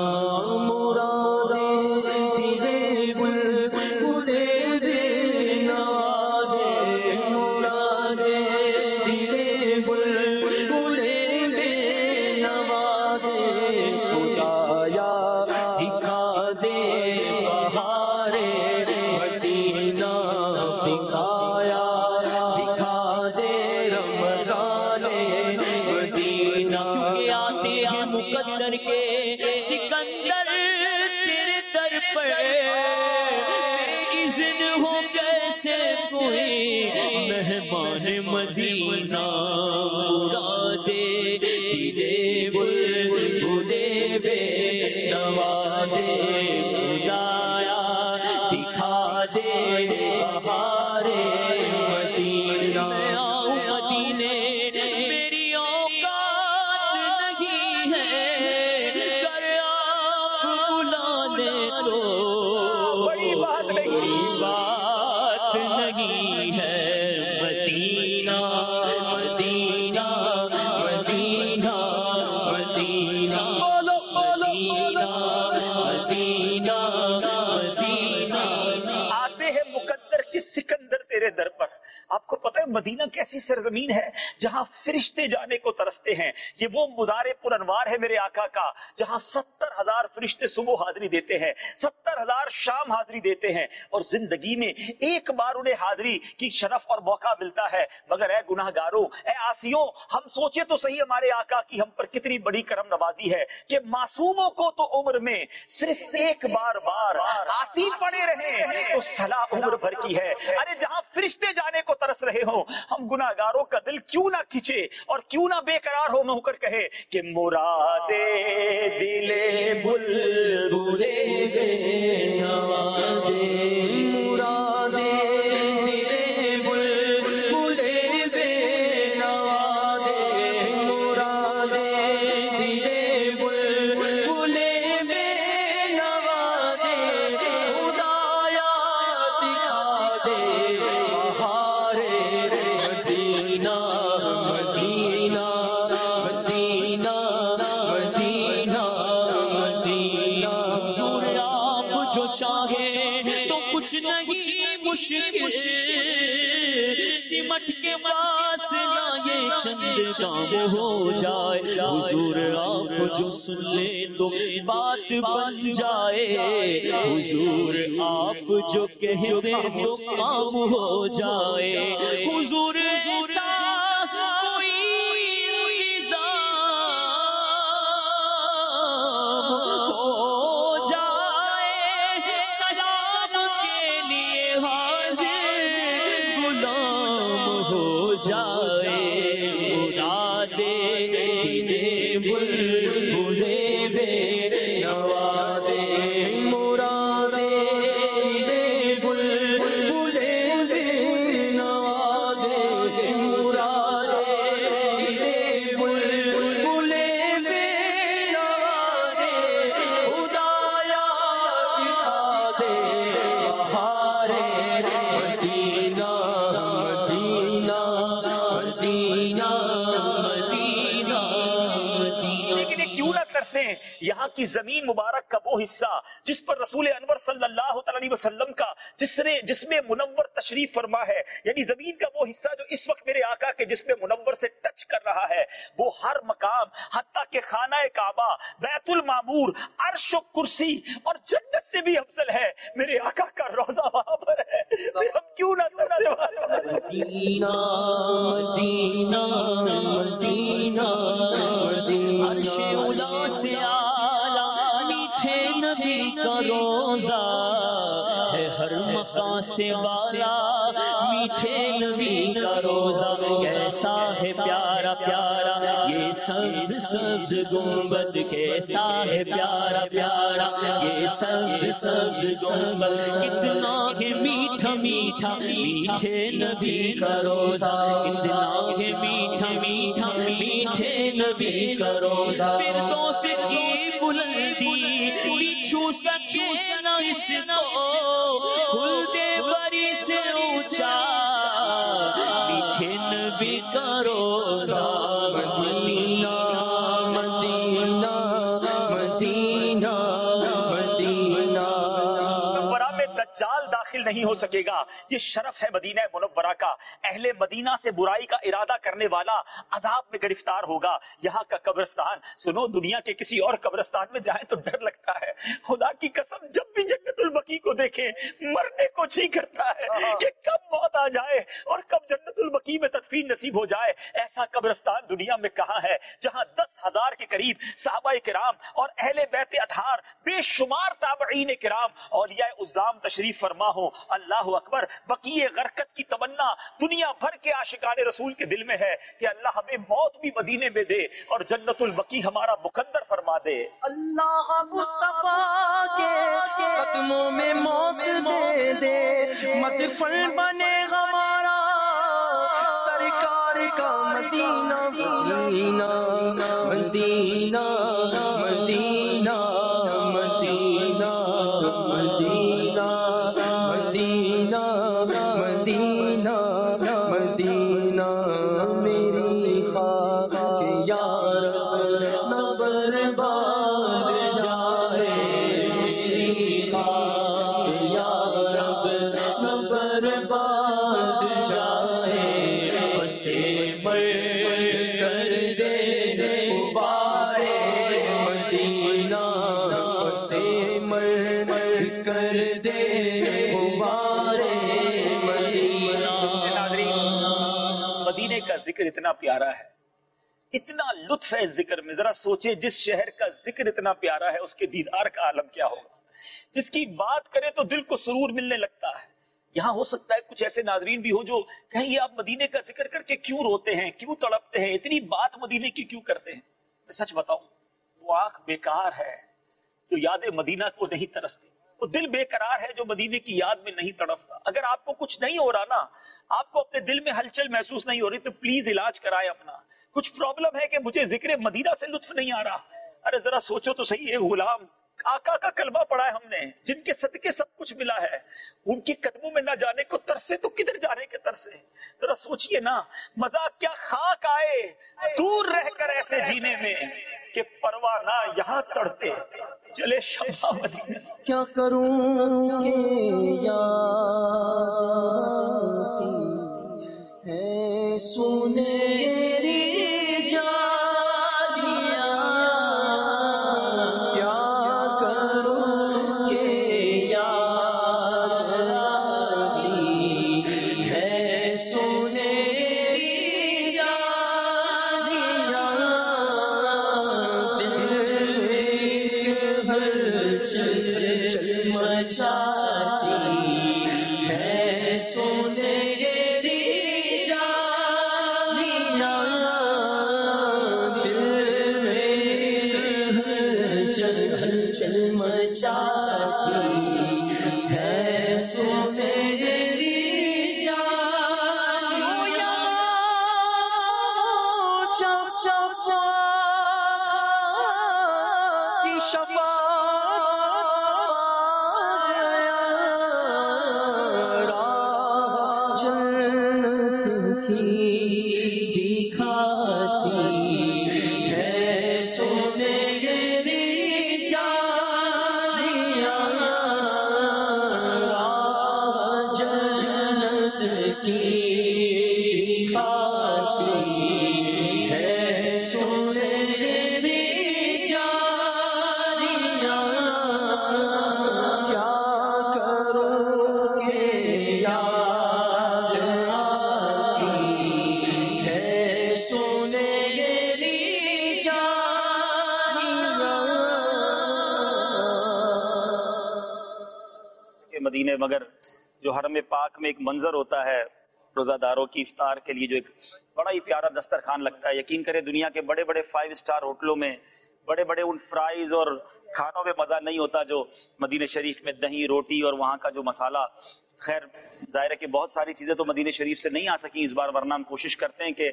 مدینہ مرادے دیدے بلبلے بے نوازے خدایا دکھا دے بہارے مدینہ. آؤ مدینے میری اوقات نہیں ہے، گر آپ بلا دے تو بڑی بات نہیں، بات نہیں ہے. مدینہ مدینہ مدینہ مدینہ بولو بولو بولو مدینہ مدینہ. آتے ہیں مقدر کی سکندر تیرے در پر. آپ کو پتہ ہے مدینہ کیسی سرزمین ہے جہاں فرشتے جانے کو ترستے ہیں. یہ وہ مزار پر انوار ہے میرے آقا کا جہاں 70,000 فرشتے صبح حاضری دیتے ہیں، 70,000 شام حاضری دیتے ہیں، اور زندگی میں ایک بار انہیں حاضری کی شرف اور موقع ملتا ہے. مگر اے گناہ گاروں، اے عاصیوں، ہم سوچے تو صحیح ہمارے آقا کی ہم پر کتنی بڑی کرم نوازی ہے کہ معصوموں کو تو عمر میں صرف ایک بار عاصی پڑے رہے تو صلاح عمر بھر کی ہے. ارے جہاں فرشتے جانے کو ترس رہے ہوں، ہم گناہ گاروں کا دل کیوں نہ کھچے اور کیوں نہ بے قرار ہو کر کہے کہ مرادے دلے بلبلے بے نوازے مرادے دلے بلبلے بے نوازے مرادے دلے بلبلے بے نوازے خدایا دکھا دے بہارے مدینہ مدینہ مدینہ مدینہ مدینہ. حضور آپ جو چاہے تو کچھ نہیں مشکل، سمٹ کے پاس لائے چند شام ہو جائے. حضور آپ جو سن لے تو بات بن جائے. حضور آپ جو کہہ دے تو کام ہو جائے. حضور ایسا کوئی انتظام ہو جائے، سلام کے لیے حاضر غلام ہو جائے. مرادے دیدے بلبلے بے نوازے مرادے دیدے بلبلے بے نوازے مرادے دیدے بلبلے بے نوازے خدایا دکھا دے بہارے مدینہ مدینہ مدینہ مدینہ مدینہ. لیکن یہ کیوں نہ ترسیں یہاں کی زمین مبارک کا وہ حصہ جس پر رسول انور صلی اللہ علیہ وسلم کا جس میں منور تشریف فرما ہے، یعنی زمین کا وہ حصہ جو اس وقت میرے آقا کے جسم منور سے ٹچ کر رہا ہے. وہ ہر مقام حتیٰ کہ خانہ کعبہ، بیت المعمور، عرش و کرسی اور جنت سے بھی افضل ہے. میرے آقا کا روضہ وہاں پر ہے. ہم کیوں نہ ترسیں؟ مدینہ مدینہ مدینہ مدینہ. عرش اولا سے اعلیٰ میٹھے نبی کا روضہ ہے. ہر مقام سے والا میٹھے نبی کا روزہ کیسا ہے پیارا پیارا یہ سبز سبز گنبد کیسا ہے پیارا پیارا یہ سبز سبز گنبد کتنا ہے میٹھا میٹھا میٹھے نبی کا روزہ کتنا ہے میٹھا میٹھا میٹھے نبی کا روزہ فردوس کی بلندی چھو سکے نہ اس کو خلد بری سے اونچا میٹھے نبی کا روزہ مدینہ مدینہ مدینہ مدینہ منورہ میں دجال داخل نہیں ہو سکے گا. یہ شرف ہے مدینہ منورہ کا. اہل مدینہ سے برائی کا ارادہ کرنے والا عذاب میں گرفتار ہوگا. یہاں کا قبرستان سنو دنیا کے کسی اور قبرستان میں جائیں تو ڈر لگتا ہے. خدا کی قسم جب بھی جنت البقیع کو دیکھیں مرنے کو جی کرتا ہے کہ کب موت آ جائے اور کب جنت البقیع میں تدفین نصیب ہو جائے. ایسا قبرستان دنیا میں کہاں ہے جہاں 10,000 کے قریب صحابہ کرام اور اہل بیت اطہار بے شمار تابعین کرام اولیاء عظام تشریف فرما ہو. اللہ اکبر. بقیع غرقت کی تمنا دنیا بھر کے عاشقان رسول کے دل میں ہے کہ اللہ ہمیں موت بھی مدینے میں دے اور جنت البقیع ہمارا مقدر فرما دے. اللہ مصطفیٰ کے قدموں میں موت دے دے مدفن بنے ہمارا سرکار کا مدینہ مدینہ مدینہ مدینہ مدینہ مدینہ مدینہ مدینہ مدینہ میری خواہ یا رب نہ برباد جائے میری خواہ یا رب نہ برباد جائے بسے مر کر دے غبارے مدینہ بسے مر کر دے غبارے مدینہ. مدینے کا ذکر اتنا پیارا ہے, اتنا لطف ہے اس ذکر میں. ذرا سوچے جس شہر کا ذکر اتنا پیارا ہے اس کے دیدار کا عالم کیا ہوگا. جس کی بات کرے تو دل کو سرور ملنے لگتا ہے. یہاں ہو سکتا ہے کچھ ایسے ناظرین بھی ہو جو کہیں یہ آپ مدینے کا ذکر کر کے کیوں روتے ہیں, کیوں تڑپتے ہیں, اتنی بات مدینے کی کیوں کرتے ہیں. میں سچ بتاؤں وہ آنکھ بیکار ہے جو یاد مدینہ کو نہیں ترستی. وہ دل بے قرار ہے جو مدینے کی یاد میں نہیں تڑپتا. اگر آپ کو کچھ نہیں ہو رہا نا, آپ کو اپنے دل میں ہلچل محسوس نہیں ہو رہی تو پلیز علاج کرائے اپنا. کچھ پرابلم ہے کہ مجھے ذکر مدینہ سے لطف نہیں آ رہا. ارے ذرا سوچو تو صحیح. ایک غلام آقا کا کلمہ پڑھا ہے ہم نے, جن کے صدقے سب کچھ ملا ہے, ان کے قدموں میں نہ جانے کو ترسے تو کدھر جانے کے ترسے. ذرا سوچئے نا, مزہ کیا خاک آئے دور رہ کر ایسے جینے میں کہ پروانہ یہاں تڑتے چلے شمع مدینہ. کیا کروں کہ یاد ہے سنہری جالیاں, کیا کروں کہ یاد ہے سنہری جالیاں, دل چل مچاتی ہے سنہری جالیاں, دل چل مچاتی ہے سنہری جالیاں. چاپ چاپ چاپ کی شفاعت راہ جنت کی دکھاتی ہے سنہری جالیاں, راہ جنت کی دکھاتی ہے سنہری جالیاں. کیا کروں کہ یاد آتی मदीने, मगर जो हरम पाक में एक मंजर होता है रोज़ादारों की इफ्तार के लिए, जो एक बड़ा ही प्यारा दस्तरखान लगता है। यकीन करें दुनिया के बड़े बड़े 5 स्टार होटलों में बड़े बड़े उन फ्राइज और खानों में मज़ा नहीं होता जो मदीने शरीफ में दही रोटी और वहाँ का जो मसाला। खैर ज़ाहिर है कि बहुत सारी चीज़ें तो मदीने शरीफ से नहीं आ सकी इस बार, वरना हम कोशिश करते हैं कि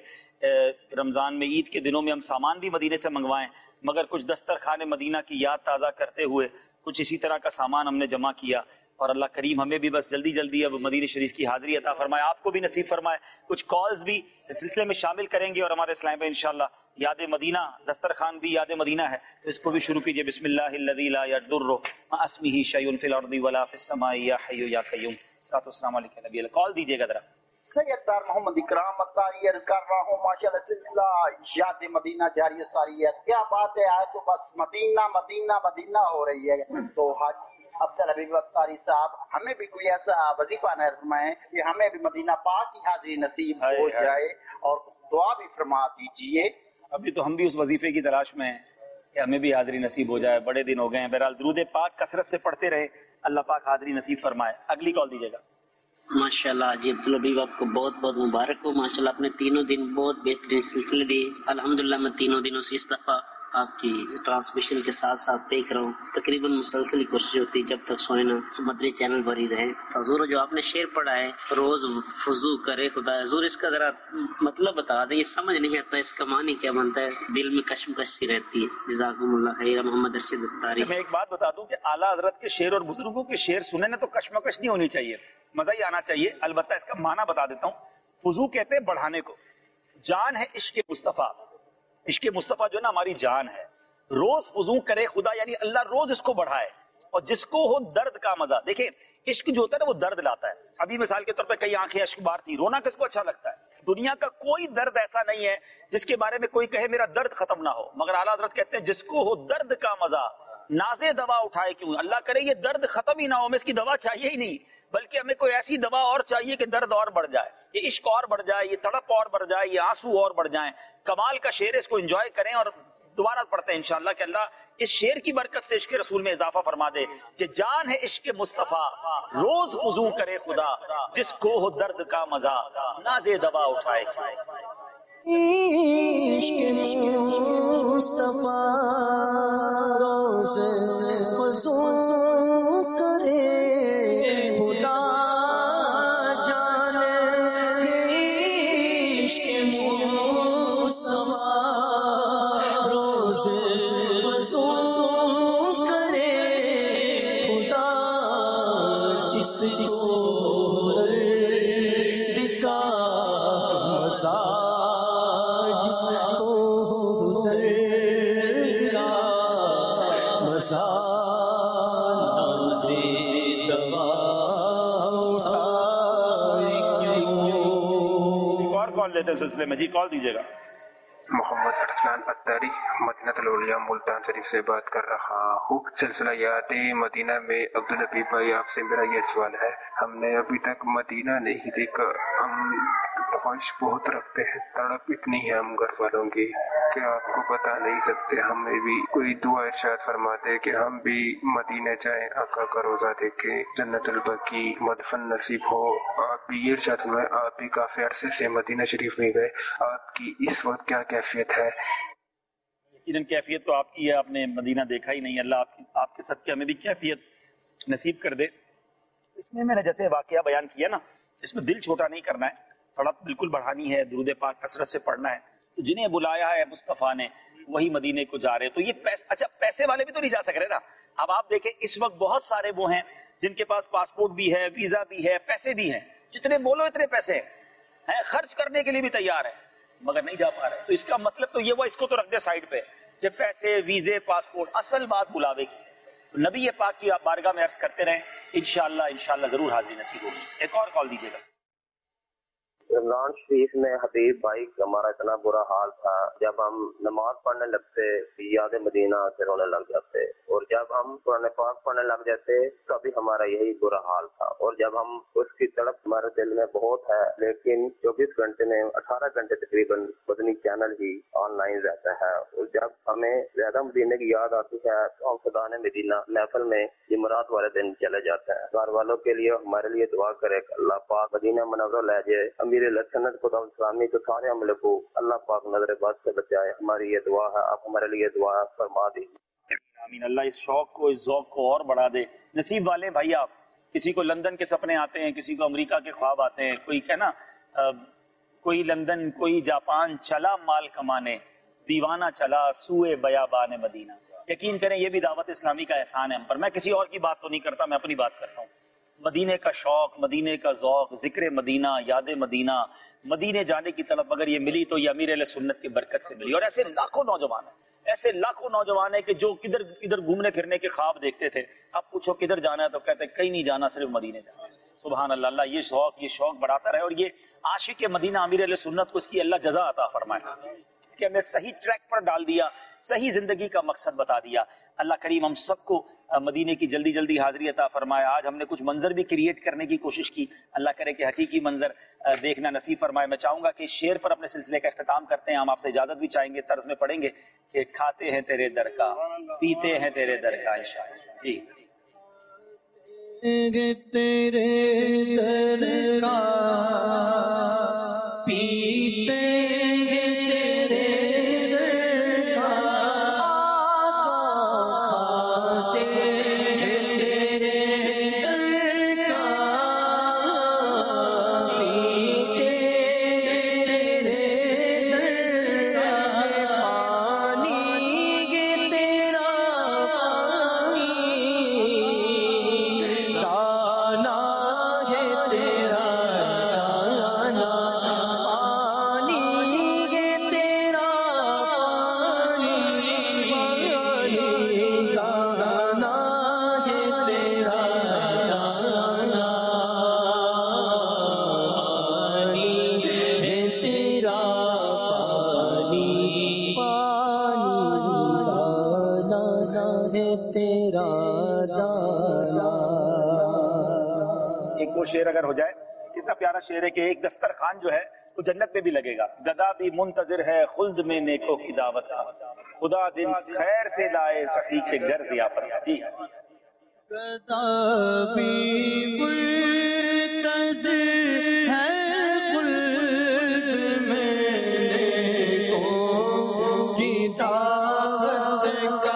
रमज़ान में ईद के दिनों में हम सामान भी मदीने से मंगवाएं, मगर कुछ दस्तरखाने मदीना की याद ताज़ा करते हुए कुछ इसी तरह का सामान हमने जमा किया। और अल्लाह करीम हमें भी बस जल्दी जल्दी अब मदीने शरीफ की हाज़िरी अता फरमाए, आपको भी नसीब फरमाए। कुछ कॉल्स भी इस सिलसिले में शामिल करेंगे और हमारे इस्लाम में इंशाअल्लाह याद मदीना, दस्तरखान भी याद मदीना है, तो इसको भी शुरू कीजिए। बिस्मिल्लाहिल्लज़ी ला यदुर्रु मा अस्मिही शैउन फिल अर्दि वला फिस समाई या हय्यु या क़य्यूम। अस्सलाम वालेकुम नबी, कॉल दीजिएगा जरा। सैयद तार मोहम्मद इकराम अत्तारी अर्ज कर रहा हूँ, माशाअल्लाह सिलसिला याद मदीना जारी सारी है। क्या बात है, आज तो बस मदीना मदीना मदीना हो रही है। तो हाजी अब्दुल हबीब अत्तारी साहब, हमें भी कोई ऐसा वजीफा न फरमाएं कि हमें भी मदीना पाक की हाजिरी नसीब हो जाए और दुआ भी फरमा दीजिए। अभी तो हम भी उस वजीफे की तलाश में हैं कि हमें भी हाजिरी नसीब हो जाए, बड़े दिन हो गए हैं। बहरहाल दुरूद पाक कसरत से पढ़ते रहे, अल्लाह पाक हाजिरी नसीब फरमाए। अगली कॉल दीजिएगा। माशाल्लाह जी अब्दुल हबीब, आपको बहुत बहुत मुबारक हो। माशाल्लाह आपने तीनों दिन बहुत बेहतरीन सिलसिले दिए। अल्हम्दुलिल्लाह मैं तीनों दिनों से इस दफा आपकी ट्रांसमिशन के साथ साथ देख रहा हूँ। तकरीबन मुसलसल कोशिश होती है जब तक सोए ना मदरी चैनल पर ही रहे। हजूर जो आपने शेर पढ़ा है, रोज फुजू करे खुदा, हजूर इसका जरा मतलब बता दें, ये समझ नहीं आता इसका मानी क्या बनता है, दिल में कशमकश सी रहती है। जज़ाकुमुल्लाह खैर। मोहम्मद अर्शद अत्तारी। मैं एक बात बता दूं कि आला हजरत के शेर और बुजुर्गों के शेर सुने ना तो कशमकश नहीं होनी चाहिए, मजा ही आना चाहिए। अलबत्ता इसका माना बता देता हूँ। फुजू कहते हैं बढ़ाने को, जान है इश्क मुस्तफा। इश्क मुस्तफा जो ना हमारी जान है। रोज फुजू करे खुदा, यानी अल्लाह रोज इसको बढ़ाए। और जिसको हो दर्द का मजा, देखिए इश्क जो होता है ना वो दर्द लाता है। अभी मिसाल के तौर पे कई आंखें अश्क बार थी, रोना किसको अच्छा लगता है? दुनिया का कोई दर्द ऐसा नहीं है जिसके बारे में कोई कहे मेरा दर्द खत्म ना हो, मगर आला हज़रत कहते हैं जिसको हो दर्द का मजा नाज़े दवा उठाए क्यों। अल्लाह करे ये दर्द खत्म ही ना हो, हमें इसकी दवा चाहिए ही नहीं, बल्कि हमें कोई ऐसी दवा और चाहिए कि दर्द और बढ़ जाए, ये इश्क और बढ़ जाए, ये तड़प और बढ़ जाए, ये आंसू और बढ़ जाए। कमाल का शेर, इसको एंजॉय करें। और दोबारा पढ़ते हैं इंशाअल्लाह कि अल्लाह इस शेर की बरकत से इश्क रसूल में इजाफा फरमा दे कि जान है इश्क मुस्तफा, रोज वुजू करे खुदा, जिसको हो दर्द का मजा नाज़े दवा उठाए। इश्क मुस्तफा रोज वुजू करे खुदा, जाने इश्क मुस्तफा रोज वुजू करे खुदा, जिसको दर्द का मजा, लेते सिलसिले में जी कॉल दीजिएगा। मोहम्मद अरसलान अत्तारी, मदीनतुल औलिया मुल्तान शरीफ से बात कर रहा हूँ। सिलसिला याद मदीना में अब्दुल हबीब भाई, आपसे मेरा ये सवाल है, हमने अभी तक मदीना नहीं देखा, हम ख्वाहिश बहुत रखते हैं, तड़प इतनी है हम घर वालों की कि आपको बता नहीं सकते। हमें भी कोई दुआ इरशाद फरमाते कि हम भी मदीने जाएं, आका का रोजा देखें, जन्नतुल बकी मदफन नसीब हो। आप भी ये इरशाद फरमाएं, आप भी काफी अरसे से मदीना शरीफ में गए, आपकी इस वक्त क्या कैफियत है? यकीनन कैफियत तो आपकी है, आपने मदीना देखा ही नहीं। अल्लाह आपके सदके हमें भी कैफियत नसीब कर दे। इसमें मैंने जैसे वाकया बयान किया ना, इसमें दिल छोटा नहीं करना है, तड़प बिल्कुल बढ़ानी है, दुरूद पाक कसरत से पढ़ना है। तो जिन्हें बुलाया है मुस्तफा ने वही मदीने को जा रहे। तो ये पैसे वाले भी तो नहीं जा सक रहे ना। अब आप देखें इस वक्त बहुत सारे वो हैं जिनके पास पासपोर्ट भी है, वीजा भी है, पैसे भी हैं, जितने बोलो इतने पैसे हैं, खर्च करने के लिए भी तैयार है, मगर नहीं जा पा रहे। तो इसका मतलब तो ये हुआ, इसको तो रख दे साइड पे, जब पैसे वीजे पासपोर्ट, असल बात बुलावे की। तो नबी पाक की आप बारगाह में अर्ज करते रहें, इंशाअल्लाह इंशाअल्लाह जरूर हाजिर नसीब होगी। एक और कॉल दीजिएगा। رمضان شریف میں حبیب بھائی کا ہمارا اتنا برا حال تھا، جب ہم نماز پڑھنے لگتے یاد مدینہ سے رونے لگ جاتے، اور جب ہم قرآن پاک پڑھنے لگ جاتے تبھی ہمارا یہی برا حال تھا، اور جب ہم اس کی تڑپ ہمارے دل میں بہت ہے، لیکن 24 گھنٹے میں 18 گھنٹے تقریباً مدنی چینل ہی آن لائن رہتا ہے، اور جب ہمیں زیادہ مدینے کی یاد آتی ہے تو ہم خدا نے مدینہ محفل میں جمعرات والے دن چلے جاتے ہیں۔ گھر والوں کے لیے ہمارے لیے دعا کرے کہ اللہ پاک مدینہ منورہ لے جائے، امیر لسنت خدا اسلامی کو سارے عملے کو اللہ پاک نظر بد سے بچائے، ہماری یہ دعا ہے، آپ ہمارے لیے دعا فرما دیجیے۔ آمین۔ اللہ اس شوق کو، اس ذوق کو اور بڑھا دے۔ نصیب والے بھائی آپ، کسی کو لندن کے سپنے آتے ہیں، کسی کو امریکہ کے خواب آتے ہیں، کوئی کہنا کوئی لندن کوئی جاپان چلا مال کمانے، دیوانہ چلا سوئے بیابان مدینہ۔ یقین کریں یہ بھی دعوت اسلامی کا احسان ہے ہم پر۔ میں کسی اور کی بات تو نہیں کرتا، میں اپنی بات کرتا ہوں۔ مدینے کا شوق، مدینے کا ذوق، ذکر مدینہ، یاد مدینہ، مدینے جانے کی طلب اگر یہ ملی تو یہ امیر اہل سنت کی برکت سے ملی۔ اور ایسے لاکھوں نوجوان ہیں، ایسے لاکھوں نوجوان ہیں کہ جو کدھر کدھر گھومنے پھرنے کے خواب دیکھتے تھے، اب پوچھو کدھر جانا ہے تو کہتے ہیں کہیں نہیں جانا، صرف مدینے جانا ہے۔ سبحان اللہ۔ اللہ یہ شوق بڑھاتا رہے، اور یہ عاشق مدینہ امیر اہل سنت کو اس کی اللہ جزا عطا فرمائے کہ ہمیں صحیح ٹریک پر ڈال دیا، صحیح زندگی کا مقصد بتا دیا۔ اللہ کریم ہم سب کو مدینے کی جلدی جلدی حاضری عطا فرمائے۔ آج ہم نے کچھ منظر بھی کریٹ کرنے کی کوشش کی، اللہ کرے کہ حقیقی منظر دیکھنا نصیب فرمائے۔ میں چاہوں گا کہ اس شعر پر اپنے سلسلے کا اختتام کرتے ہیں، ہم آپ سے اجازت بھی چاہیں گے، طرز میں پڑھیں گے کہ کھاتے ہیں تیرے در کا، پیتے ہیں تیرے در کا انشاءاللہ۔ جی تیرے در کا پیتے شعر اگر ہو جائے، کتنا پیارا شعر ہے کہ ایک دسترخوان جو ہے وہ جنت میں بھی لگے گا، گدا بھی منتظر ہے خلد میں نیکوں کی دعوت کا، خدا دن خیر سے لائے سخی کے گھر ضیافت کا۔ جی گدا بھی منتظر ہے خلد میں نیکوں کی دعوت کا،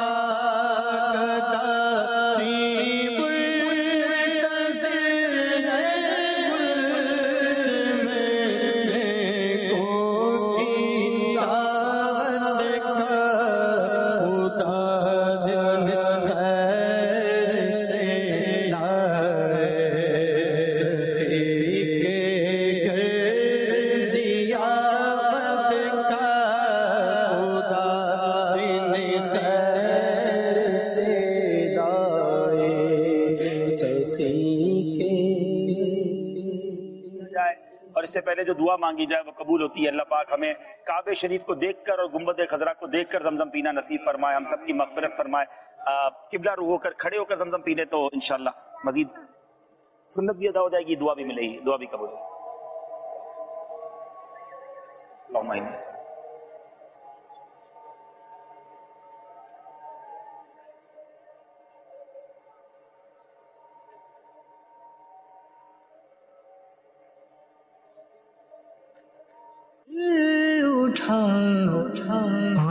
اور اس سے پہلے جو دعا مانگی جائے وہ قبول ہوتی ہے۔ اللہ پاک ہمیں کعبہ شریف کو دیکھ کر اور گنبد خضرا کو دیکھ کر زمزم پینا نصیب فرمائے، ہم سب کی مغفرت فرمائے۔ قبلہ روح ہو کر کھڑے ہو کر زمزم پینے تو انشاءاللہ مزید سنت بھی ادا ہو جائے گی، دعا بھی ملے گی، دعا بھی قبول ہوگی۔ اللہم آمین۔ اٹھا